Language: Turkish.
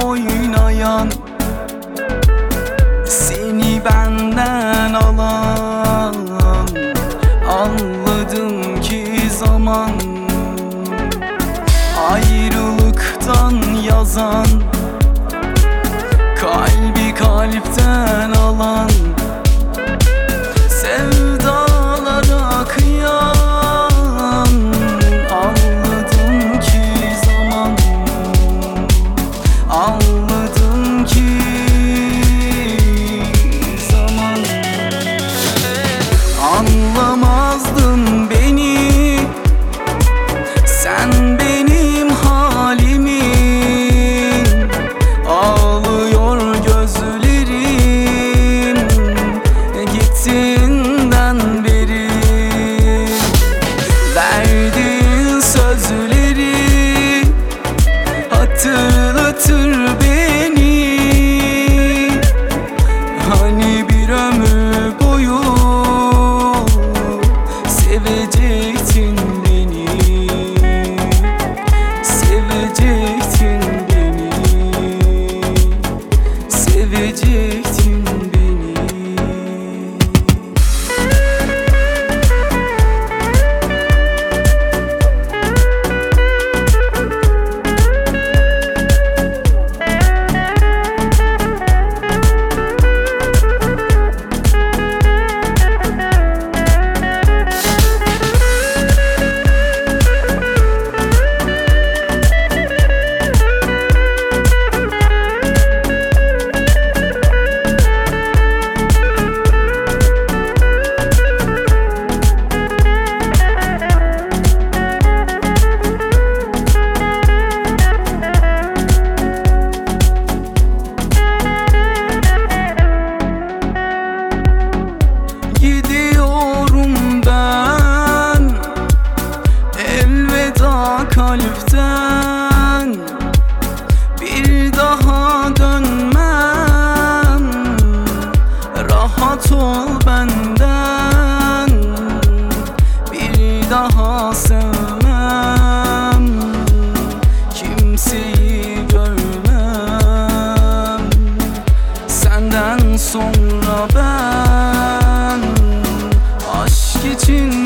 oynayan, seni benden alan. Anladım ki zaman ayrılıktan yazan, kalbi kalpten alan, sevdalara kıyan. Anladım ki zaman, anladım ki zaman. Anlamazdın beni, sen benim halimi. Ağlıyor gözlerim gittiğinden beri. Verdiğin sözleri hatırlatır beni. Hani bir ömür boyu sevecektin beni, sevecektin beni, sevecektin beni. Gidiyorum ben, elveda kalpten. Bir daha dönmem, rahat ol benden. Bir daha sevmem, kimseyi görmem. Senden sonra ben aşk için